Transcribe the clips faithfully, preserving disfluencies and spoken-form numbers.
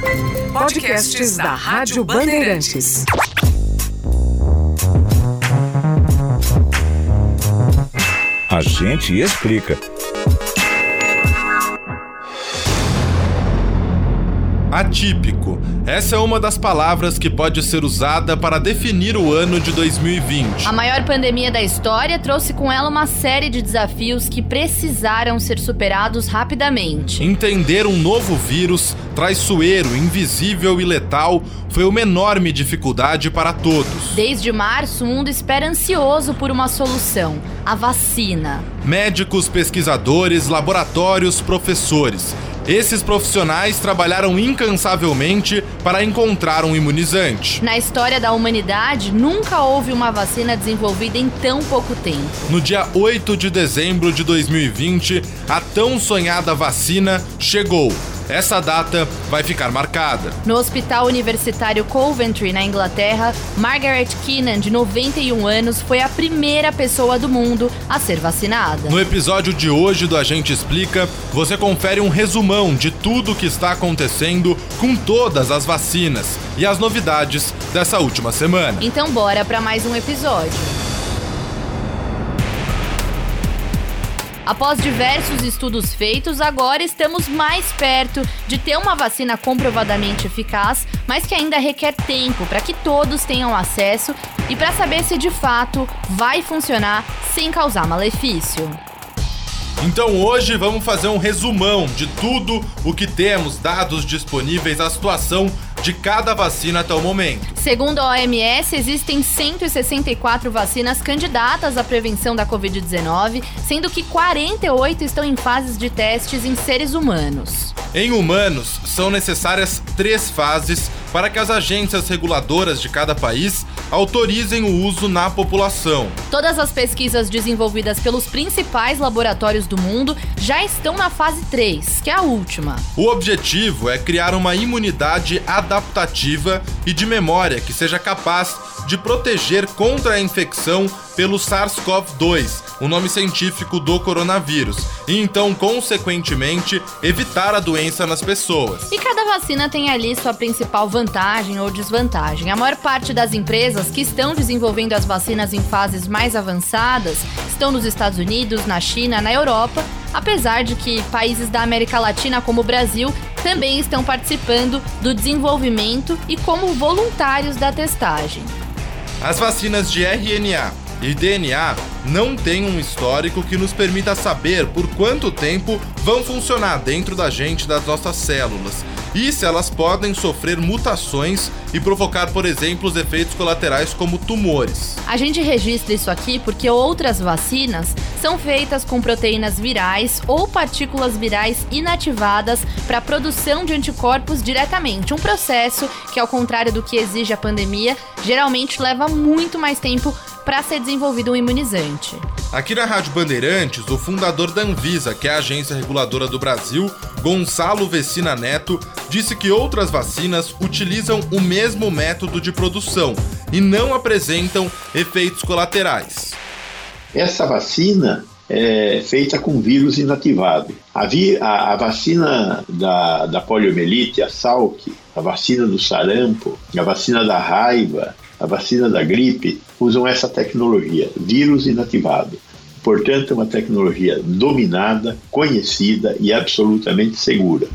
Podcasts da Rádio Bandeirantes. A gente explica. Atípico. Essa é uma das palavras que pode ser usada para definir o ano de dois mil e vinte. A maior pandemia da história trouxe com ela uma série de desafios que precisaram ser superados rapidamente. Entender um novo vírus, traiçoeiro, invisível e letal, foi uma enorme dificuldade para todos. Desde março, o mundo espera ansioso por uma solução: a vacina. Médicos, pesquisadores, laboratórios, professores. Esses profissionais trabalharam incansavelmente para encontrar um imunizante. Na história da humanidade, nunca houve uma vacina desenvolvida em tão pouco tempo. No dia oito de dezembro de dois mil e vinte, a tão sonhada vacina chegou. Essa data vai ficar marcada. No Hospital Universitário Coventry, na Inglaterra, Margaret Keenan, de noventa e um anos, foi a primeira pessoa do mundo a ser vacinada. No episódio de hoje do A Gente Explica, você confere um resumão de tudo o que está acontecendo com todas as vacinas e as novidades dessa última semana. Então bora para mais um episódio. Após diversos estudos feitos, agora estamos mais perto de ter uma vacina comprovadamente eficaz, mas que ainda requer tempo para que todos tenham acesso e para saber se de fato vai funcionar sem causar malefício. Então hoje vamos fazer um resumão de tudo o que temos, dados disponíveis, a situação de cada vacina até o momento. Segundo a O M S, existem cento e sessenta e quatro vacinas candidatas à prevenção da covid dezenove, sendo que quarenta e oito estão em fases de testes em seres humanos. Em humanos, são necessárias três fases para que as agências reguladoras de cada país autorizem o uso na população. Todas as pesquisas desenvolvidas pelos principais laboratórios do mundo já estão na fase três, que é a última. O objetivo é criar uma imunidade adaptativa e de memória que seja capaz de proteger contra a infecção pelo SARS-CoV dois, o nome científico do coronavírus, e então, consequentemente, evitar a doença nas pessoas. E cada vacina tem ali sua principal vantagem ou desvantagem. A maior parte das empresas que estão desenvolvendo as vacinas em fases mais avançadas estão nos Estados Unidos, na China, na Europa, apesar de que países da América Latina, como o Brasil, também estão participando do desenvolvimento e como voluntários da testagem. As vacinas de R N A e D N A não têm um histórico que nos permita saber por quanto tempo vão funcionar dentro da gente, das nossas células, e se elas podem sofrer mutações e provocar, por exemplo, os efeitos colaterais como tumores. A gente registra isso aqui porque outras vacinas são feitas com proteínas virais ou partículas virais inativadas para a produção de anticorpos diretamente, um processo que, ao contrário do que exige a pandemia, geralmente leva muito mais tempo para ser desenvolvido um imunizante. Aqui na Rádio Bandeirantes, o fundador da Anvisa, que é a agência reguladora do Brasil, Gonçalo Vecina Neto, disse que outras vacinas utilizam o mesmo método de produção e não apresentam efeitos colaterais. Essa vacina é feita com vírus inativado. A, vi, a, a vacina da, da poliomielite, a Salk, a vacina do sarampo, a vacina da raiva, a vacina da gripe, usam essa tecnologia, vírus inativado. Portanto, é uma tecnologia dominada, conhecida e absolutamente segura.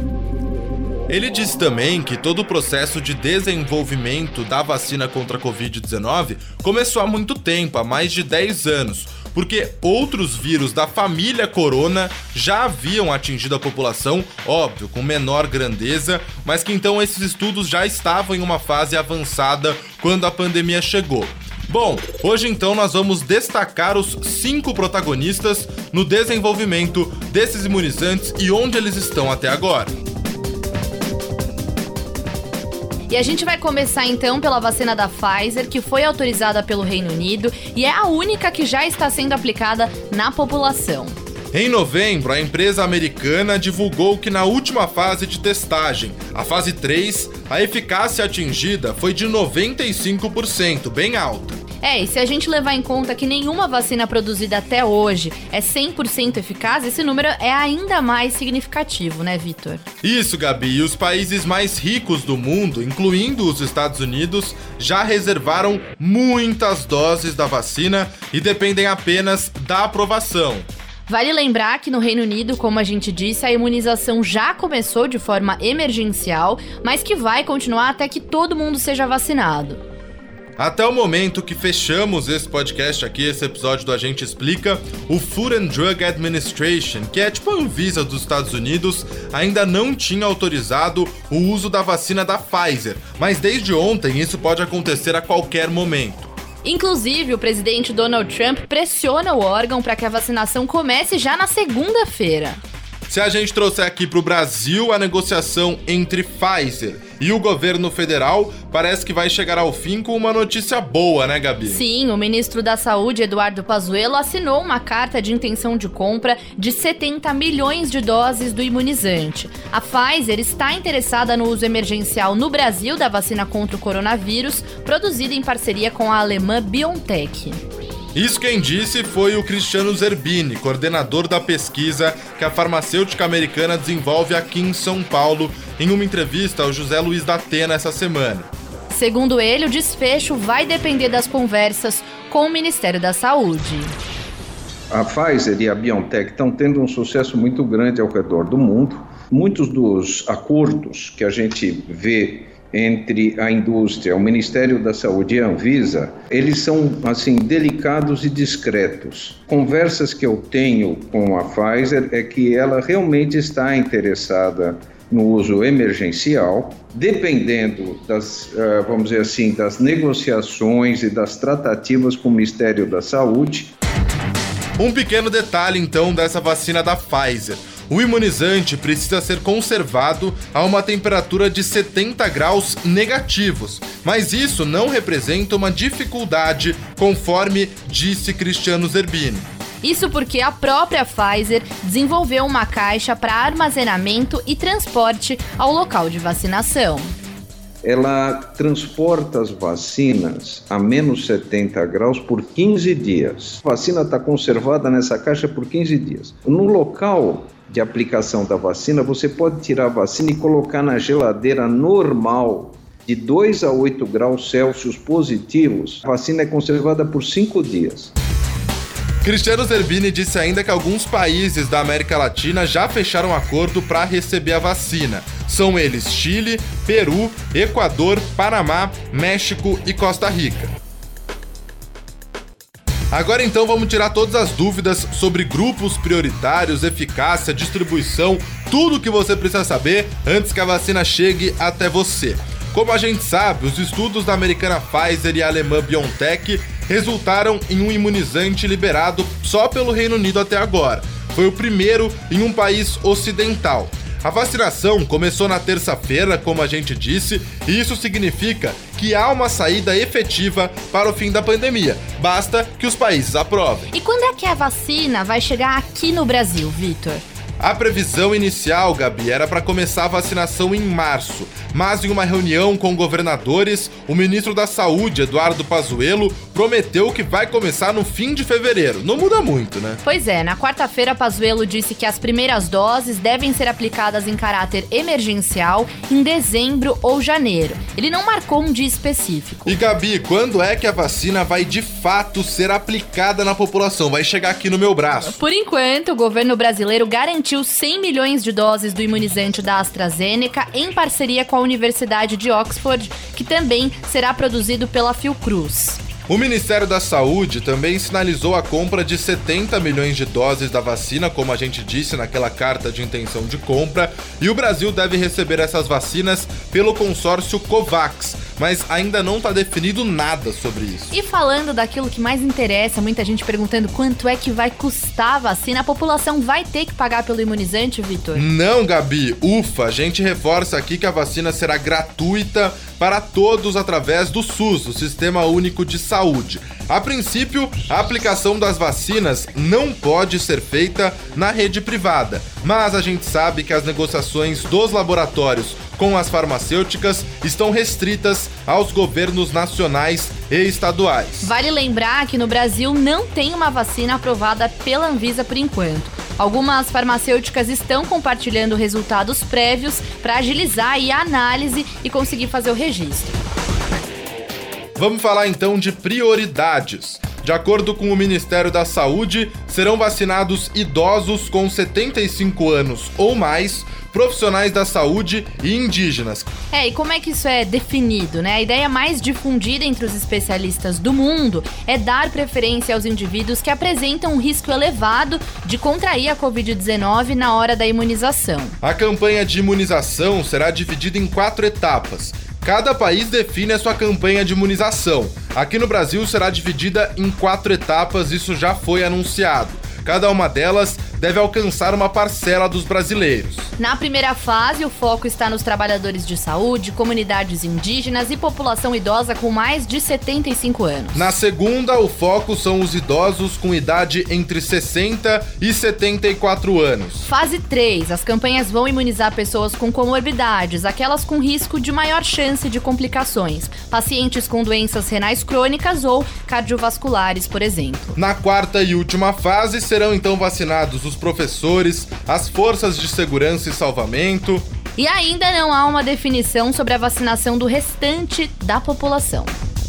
Ele disse também que todo o processo de desenvolvimento da vacina contra a covid dezenove começou há muito tempo, há mais de dez anos, porque outros vírus da família corona já haviam atingido a população, óbvio, com menor grandeza, mas que então esses estudos já estavam em uma fase avançada quando a pandemia chegou. Bom, hoje então nós vamos destacar os cinco protagonistas no desenvolvimento desses imunizantes e onde eles estão até agora. E a gente vai começar então pela vacina da Pfizer, que foi autorizada pelo Reino Unido e é a única que já está sendo aplicada na população. Em novembro, a empresa americana divulgou que na última fase de testagem, a fase três, a eficácia atingida foi de noventa e cinco por cento, bem alta. É, e se a gente levar em conta que nenhuma vacina produzida até hoje é cem por cento eficaz, esse número é ainda mais significativo, né, Vitor? Isso, Gabi. E os países mais ricos do mundo, incluindo os Estados Unidos, já reservaram muitas doses da vacina e dependem apenas da aprovação. Vale lembrar que no Reino Unido, como a gente disse, a imunização já começou de forma emergencial, mas que vai continuar até que todo mundo seja vacinado. Até o momento que fechamos esse podcast aqui, esse episódio do A Gente Explica, o Food and Drug Administration, que é tipo a Anvisa dos Estados Unidos, ainda não tinha autorizado o uso da vacina da Pfizer, mas desde ontem isso pode acontecer a qualquer momento. Inclusive, o presidente Donald Trump pressiona o órgão para que a vacinação comece já na segunda-feira. Se a gente trouxer aqui para o Brasil, a negociação entre Pfizer e o governo federal parece que vai chegar ao fim com uma notícia boa, né, Gabi? Sim, o ministro da Saúde, Eduardo Pazuello, assinou uma carta de intenção de compra de setenta milhões de doses do imunizante. A Pfizer está interessada no uso emergencial no Brasil da vacina contra o coronavírus, produzida em parceria com a alemã BioNTech. Isso quem disse foi o Cristiano Zerbini, coordenador da pesquisa que a farmacêutica americana desenvolve aqui em São Paulo, em uma entrevista ao José Luiz da Atena essa semana. Segundo ele, o desfecho vai depender das conversas com o Ministério da Saúde. A Pfizer e a BioNTech estão tendo um sucesso muito grande ao redor do mundo. Muitos dos acordos que a gente vê entre a indústria, o Ministério da Saúde e a Anvisa, eles são, assim, delicados e discretos. Conversas que eu tenho com a Pfizer é que ela realmente está interessada no uso emergencial, dependendo das, vamos dizer assim, das negociações e das tratativas com o Ministério da Saúde. Um pequeno detalhe, então, dessa vacina da Pfizer. O imunizante precisa ser conservado a uma temperatura de setenta graus negativos, mas isso não representa uma dificuldade, conforme disse Cristiano Zerbini. Isso porque a própria Pfizer desenvolveu uma caixa para armazenamento e transporte ao local de vacinação. Ela transporta as vacinas a menos setenta graus por quinze dias. A vacina está conservada nessa caixa por quinze dias. No local de aplicação da vacina, você pode tirar a vacina e colocar na geladeira normal, de dois a oito graus Celsius positivos. A vacina é conservada por cinco dias. Cristiano Zerbini disse ainda que alguns países da América Latina já fecharam acordo para receber a vacina. São eles Chile, Peru, Equador, Panamá, México e Costa Rica. Agora então vamos tirar todas as dúvidas sobre grupos prioritários, eficácia, distribuição, tudo o que você precisa saber antes que a vacina chegue até você. Como a gente sabe, os estudos da americana Pfizer e a alemã BioNTech resultaram em um imunizante liberado só pelo Reino Unido até agora. Foi o primeiro em um país ocidental. A vacinação começou na terça-feira, como a gente disse, e isso significa que há uma saída efetiva para o fim da pandemia. Basta que os países aprovem. E quando é que a vacina vai chegar aqui no Brasil, Vitor? A previsão inicial, Gabi, era para começar a vacinação em março, mas em uma reunião com governadores, o ministro da Saúde, Eduardo Pazuello, prometeu que vai começar no fim de fevereiro. Não muda muito, né? Pois é, na quarta-feira, Pazuello disse que as primeiras doses devem ser aplicadas em caráter emergencial em dezembro ou janeiro. Ele não marcou um dia específico. E, Gabi, quando é que a vacina vai de fato ser aplicada na população? Vai chegar aqui no meu braço? Por enquanto, o governo brasileiro garantiu cem milhões de doses do imunizante da AstraZeneca em parceria com a Universidade de Oxford, que também será produzido pela Fiocruz. O Ministério da Saúde também sinalizou a compra de setenta milhões de doses da vacina, como a gente disse naquela carta de intenção de compra, e o Brasil deve receber essas vacinas pelo consórcio COVAX, mas ainda não está definido nada sobre isso. E falando daquilo que mais interessa, muita gente perguntando quanto é que vai custar a vacina, a população vai ter que pagar pelo imunizante, Vitor? Não, Gabi, ufa, a gente reforça aqui que a vacina será gratuita para todos através do SUS, o Sistema Único de Saúde. A princípio, a aplicação das vacinas não pode ser feita na rede privada, mas a gente sabe que as negociações dos laboratórios com as farmacêuticas estão restritas aos governos nacionais e estaduais. Vale lembrar que no Brasil não tem uma vacina aprovada pela Anvisa por enquanto. Algumas farmacêuticas estão compartilhando resultados prévios para agilizar a análise e conseguir fazer o registro. Vamos falar então de prioridades. De acordo com o Ministério da Saúde, serão vacinados idosos com setenta e cinco anos ou mais, profissionais da saúde e indígenas. É, e como é que isso é definido, né? A ideia mais difundida entre os especialistas do mundo é dar preferência aos indivíduos que apresentam um risco elevado de contrair a covid dezenove na hora da imunização. A campanha de imunização será dividida em quatro etapas. Cada país define a sua campanha de imunização. Aqui no Brasil será dividida em quatro etapas, isso já foi anunciado. Cada uma delas deve alcançar uma parcela dos brasileiros. Na primeira fase, o foco está nos trabalhadores de saúde, comunidades indígenas e população idosa com mais de setenta e cinco anos. Na segunda, o foco são os idosos com idade entre sessenta e setenta e quatro anos. Fase três, as campanhas vão imunizar pessoas com comorbidades, aquelas com risco de maior chance de complicações, pacientes com doenças renais crônicas ou cardiovasculares, por exemplo. Na quarta e última fase, serão então vacinados os professores, as forças de segurança e salvamento. E ainda não há uma definição sobre a vacinação do restante da população.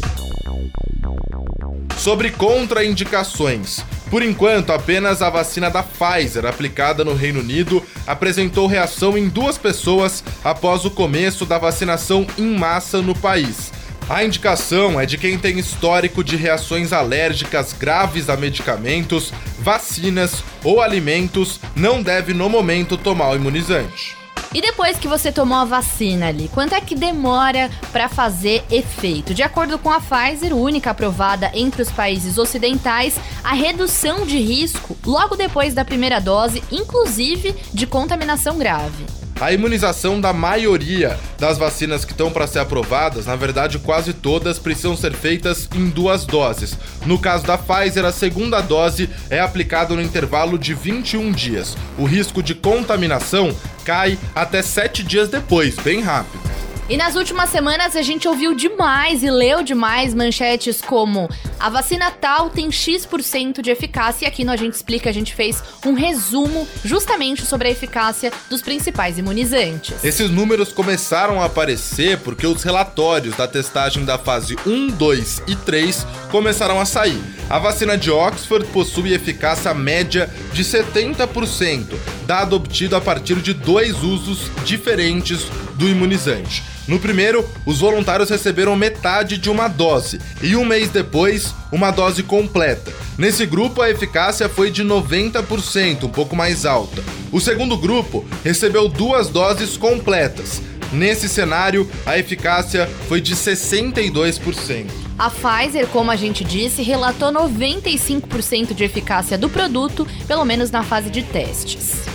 Sobre contraindicações. Por enquanto, apenas a vacina da Pfizer, aplicada no Reino Unido, apresentou reação em duas pessoas após o começo da vacinação em massa no país. A indicação é de quem tem histórico de reações alérgicas graves a medicamentos, vacinas ou alimentos, não deve no momento tomar o imunizante. E depois que você tomou a vacina ali, quanto é que demora para fazer efeito? De acordo com a Pfizer, única aprovada entre os países ocidentais, a redução de risco logo depois da primeira dose, inclusive de contaminação grave. A imunização da maioria das vacinas que estão para ser aprovadas, na verdade quase todas, precisam ser feitas em duas doses. No caso da Pfizer, a segunda dose é aplicada no intervalo de vinte e um dias. O risco de contaminação cai até sete dias depois, bem rápido. E nas últimas semanas a gente ouviu demais e leu demais manchetes como a vacina tal tem X por cento de eficácia, e aqui no A Gente Explica a gente fez um resumo justamente sobre a eficácia dos principais imunizantes. Esses números começaram a aparecer porque os relatórios da testagem da fase um, dois e três começaram a sair. A vacina de Oxford possui eficácia média de setenta por cento, dado obtido a partir de dois usos diferentes do imunizante. No primeiro, os voluntários receberam metade de uma dose e um mês depois, uma dose completa. Nesse grupo, a eficácia foi de noventa por cento, um pouco mais alta. O segundo grupo recebeu duas doses completas. Nesse cenário, a eficácia foi de sessenta e dois por cento. A Pfizer, como a gente disse, relatou noventa e cinco por cento de eficácia do produto, pelo menos na fase de testes.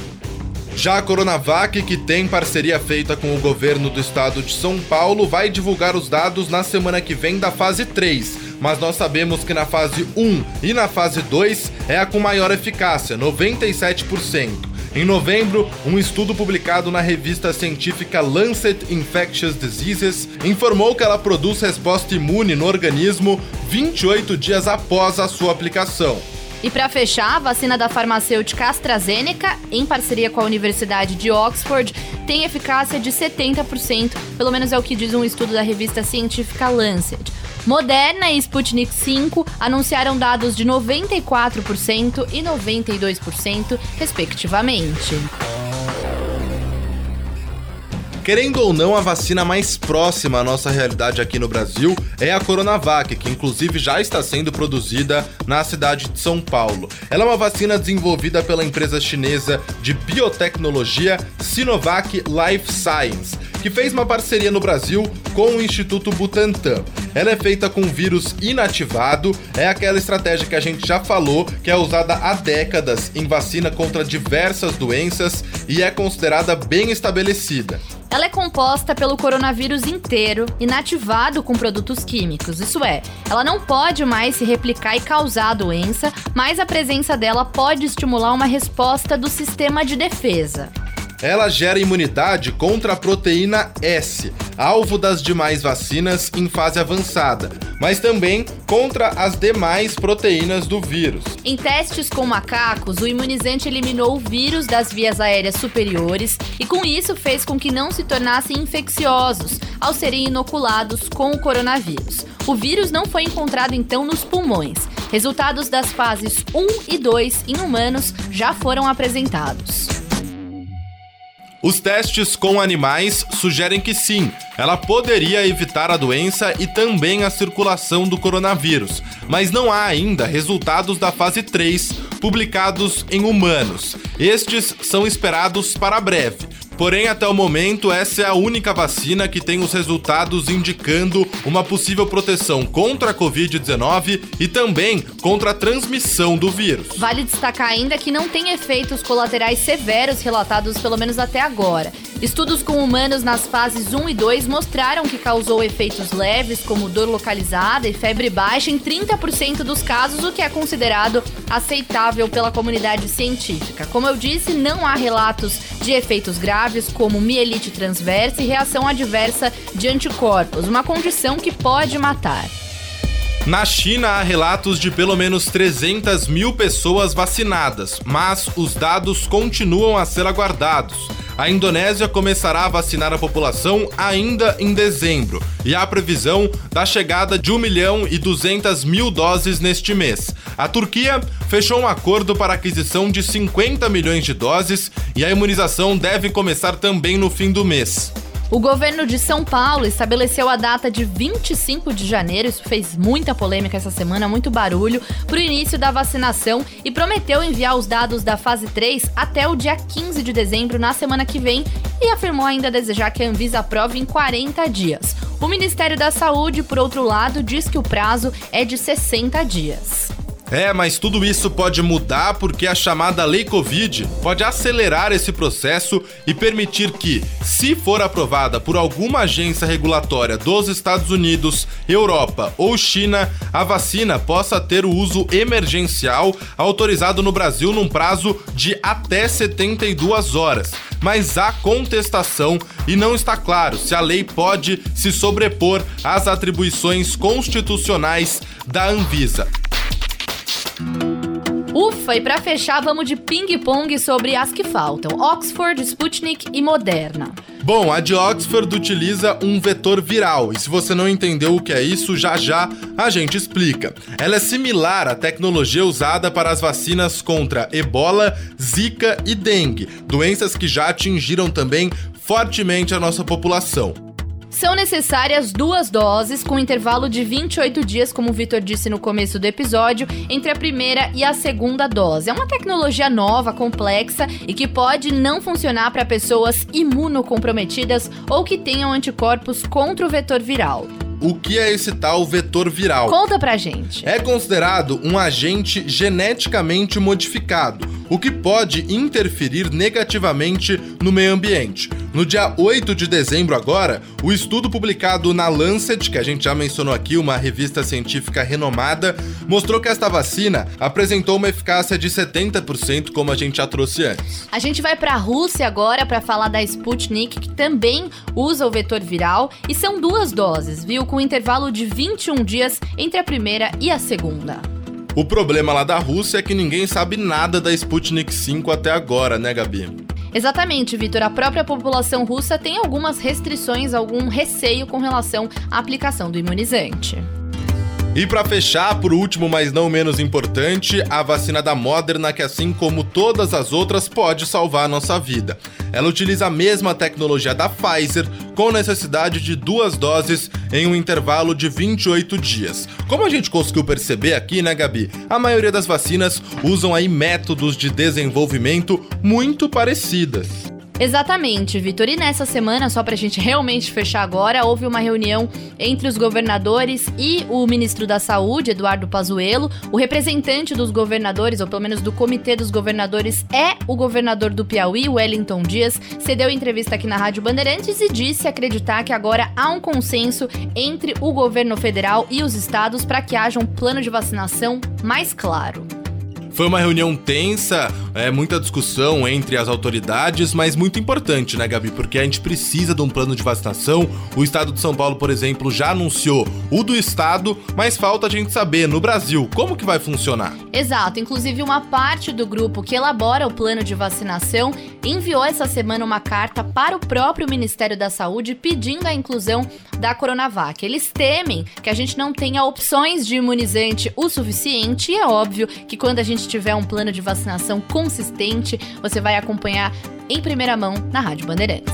Já a Coronavac, que tem parceria feita com o governo do estado de São Paulo, vai divulgar os dados na semana que vem da fase três. Mas nós sabemos que na fase um e na fase dois é a com maior eficácia, noventa e sete por cento. Em novembro, um estudo publicado na revista científica Lancet Infectious Diseases informou que ela produz resposta imune no organismo vinte e oito dias após a sua aplicação. E para fechar, a vacina da farmacêutica AstraZeneca, em parceria com a Universidade de Oxford, tem eficácia de setenta por cento, pelo menos é o que diz um estudo da revista científica Lancet. Moderna e Sputnik cinco anunciaram dados de noventa e quatro por cento e noventa e dois por cento, respectivamente. Querendo ou não, a vacina mais próxima à nossa realidade aqui no Brasil é a Coronavac, que inclusive já está sendo produzida na cidade de São Paulo. Ela é uma vacina desenvolvida pela empresa chinesa de biotecnologia Sinovac Life Science, que fez uma parceria no Brasil com o Instituto Butantan. Ela é feita com vírus inativado, é aquela estratégia que a gente já falou, que é usada há décadas em vacina contra diversas doenças e é considerada bem estabelecida. Ela é composta pelo coronavírus inteiro, inativado com produtos químicos. Isso é, ela não pode mais se replicar e causar a doença, mas a presença dela pode estimular uma resposta do sistema de defesa. Ela gera imunidade contra a proteína S, alvo das demais vacinas em fase avançada, mas também contra as demais proteínas do vírus. Em testes com macacos, o imunizante eliminou o vírus das vias aéreas superiores e com isso fez com que não se tornassem infecciosos ao serem inoculados com o coronavírus. O vírus não foi encontrado então nos pulmões. Resultados das fases um e dois em humanos já foram apresentados. Os testes com animais sugerem que sim, ela poderia evitar a doença e também a circulação do coronavírus, mas não há ainda resultados da fase três publicados em humanos. Estes são esperados para breve. Porém, até o momento, essa é a única vacina que tem os resultados indicando uma possível proteção contra a covid dezenove e também contra a transmissão do vírus. Vale destacar ainda que não tem efeitos colaterais severos relatados, pelo menos até agora. Estudos com humanos nas fases um e dois mostraram que causou efeitos leves, como dor localizada e febre baixa em trinta por cento dos casos, o que é considerado aceitável pela comunidade científica. Como eu disse, não há relatos de efeitos graves, como mielite transversa e reação adversa de anticorpos, uma condição que pode matar. Na China, há relatos de pelo menos trezentas mil pessoas vacinadas, mas os dados continuam a ser aguardados. A Indonésia começará a vacinar a população ainda em dezembro e há previsão da chegada de um milhão e duzentas mil doses neste mês. A Turquia fechou um acordo para a aquisição de cinquenta milhões de doses e a imunização deve começar também no fim do mês. O governo de São Paulo estabeleceu a data de vinte e cinco de janeiro, isso fez muita polêmica essa semana, muito barulho, para o início da vacinação e prometeu enviar os dados da fase três até o dia quinze de dezembro, na semana que vem, e afirmou ainda desejar que a Anvisa aprove em quarenta dias. O Ministério da Saúde, por outro lado, diz que o prazo é de sessenta dias. É, mas tudo isso pode mudar porque a chamada Lei Covid pode acelerar esse processo e permitir que, se for aprovada por alguma agência regulatória dos Estados Unidos, Europa ou China, a vacina possa ter o uso emergencial autorizado no Brasil num prazo de até setenta e duas horas. Mas há contestação e não está claro se a lei pode se sobrepor às atribuições constitucionais da Anvisa. Ufa, e pra fechar, vamos de ping-pong sobre as que faltam: Oxford, Sputnik e Moderna. Bom, a de Oxford utiliza um vetor viral, e se você não entendeu o que é isso, já já a gente explica. Ela é similar à tecnologia usada para as vacinas contra Ebola, Zika e Dengue, doenças que já atingiram também fortemente a nossa população. São necessárias duas doses, com intervalo de vinte e oito dias, como o Vitor disse no começo do episódio, entre a primeira e a segunda dose. É uma tecnologia nova, complexa e que pode não funcionar para pessoas imunocomprometidas ou que tenham anticorpos contra o vetor viral. O que é esse tal vetor viral? Conta pra gente. É considerado um agente geneticamente modificado, o que pode interferir negativamente no meio ambiente. No dia oito de dezembro agora, o estudo publicado na Lancet, que a gente já mencionou aqui, uma revista científica renomada, mostrou que esta vacina apresentou uma eficácia de setenta por cento, como a gente já trouxe antes. A gente vai pra Rússia agora para falar da Sputnik, que também usa o vetor viral, e são duas doses, viu? Com intervalo de vinte e um dias entre a primeira e a segunda. O problema lá da Rússia é que ninguém sabe nada da Sputnik cinco até agora, né, Gabi? Exatamente, Vitor. A própria população russa tem algumas restrições, algum receio com relação à aplicação do imunizante. E para fechar, por último, mas não menos importante, a vacina da Moderna, que assim como todas as outras, pode salvar a nossa vida. Ela utiliza a mesma tecnologia da Pfizer, com necessidade de duas doses em um intervalo de vinte e oito dias. Como a gente conseguiu perceber aqui, né, Gabi? A maioria das vacinas usam aí métodos de desenvolvimento muito parecidas. Exatamente, Vitor. E nessa semana, só pra gente realmente fechar agora, houve uma reunião entre os governadores e o ministro da Saúde, Eduardo Pazuello. O representante dos governadores, ou pelo menos do comitê dos governadores, é o governador do Piauí, Wellington Dias. Cedeu entrevista aqui na Rádio Bandeirantes e disse acreditar que agora há um consenso entre o governo federal e os estados para que haja um plano de vacinação mais claro. Foi uma reunião tensa, é, muita discussão entre as autoridades, mas muito importante, né, Gabi? Porque a gente precisa de um plano de vacinação. O estado de São Paulo, por exemplo, já anunciou o do estado, mas falta a gente saber, no Brasil, como que vai funcionar? Exato, inclusive uma parte do grupo que elabora o plano de vacinação enviou essa semana uma carta para o próprio Ministério da Saúde pedindo a inclusão da Coronavac. Eles temem que a gente não tenha opções de imunizante o suficiente e é óbvio que quando a gente tiver um plano de vacinação consistente, você vai acompanhar em primeira mão na Rádio Bandeirantes.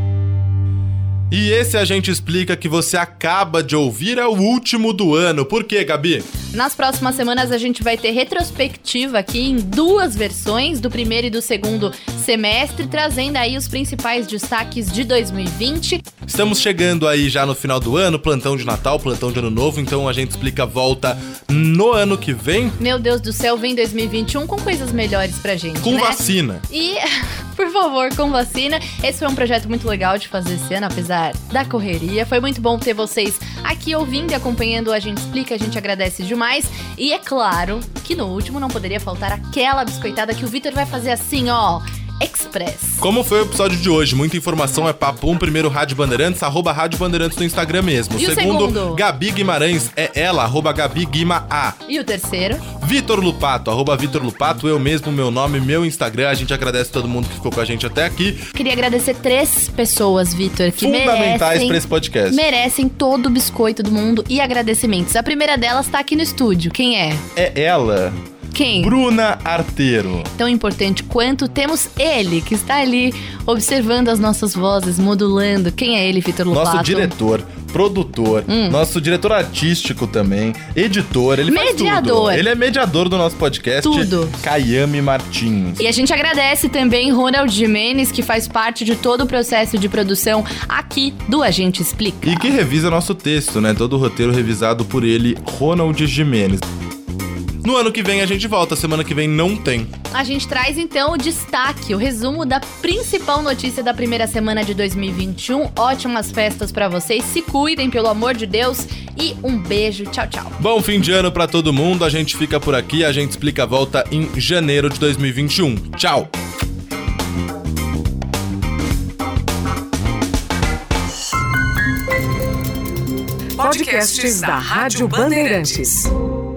E esse A Gente Explica que você acaba de ouvir é o último do ano. Por quê, Gabi? Nas próximas semanas a gente vai ter retrospectiva aqui em duas versões, do primeiro e do segundo semestre, trazendo aí os principais destaques de dois mil e vinte. Estamos chegando aí já no final do ano, plantão de Natal, plantão de Ano Novo, então A Gente Explica volta no ano que vem. Meu Deus do céu, vem dois mil e vinte e um com coisas melhores pra gente, Com né? vacina. E, por favor, com vacina. Esse foi um projeto muito legal de fazer esse ano, apesar da correria. Foi muito bom ter vocês aqui ouvindo e acompanhando o A Gente Explica, a gente agradece demais. E é claro que no último não poderia faltar aquela biscoitada que o Vitor vai fazer assim, ó, express. Como foi o episódio de hoje? Muita informação, é papo. Um, primeiro Rádio Bandeirantes, arroba Rádio Bandeirantes no Instagram mesmo. E o segundo, segundo? Gabi Guimarães, é ela, arroba Gabi Guima A. E o terceiro? Vitor Lupato, arroba Vitor Lupato, eu mesmo, meu nome, meu Instagram. A gente agradece todo mundo que ficou com a gente até aqui. Queria agradecer três pessoas, Vitor, que Fundamentais merecem, pra esse podcast. merecem todo o biscoito do mundo e agradecimentos. A primeira delas tá aqui no estúdio. Quem é? É ela, Quem? Bruna Arteiro. Tão importante quanto temos ele, que está ali observando as nossas vozes, modulando. Quem é ele, Vitor Lupato? Nosso diretor, produtor, Hum. nosso diretor artístico também, editor, ele Mediador. faz tudo. Ele é mediador do nosso podcast. Tudo. Caiame Martins. E a gente agradece também Ronald Jimenez, que faz parte de todo o processo de produção aqui do A Gente Explica. E que revisa nosso texto, né? Todo o roteiro revisado por ele, Ronald Jimenez. No ano que vem a gente volta, semana que vem não tem. A gente traz então o destaque, o resumo da principal notícia da primeira semana de dois mil e vinte e um. Ótimas festas pra vocês, se cuidem, pelo amor de Deus, e um beijo, tchau, tchau. Bom fim de ano pra todo mundo, a gente fica por aqui, a gente explica a volta em janeiro de dois mil e vinte e um. Tchau! Podcasts da Rádio Bandeirantes.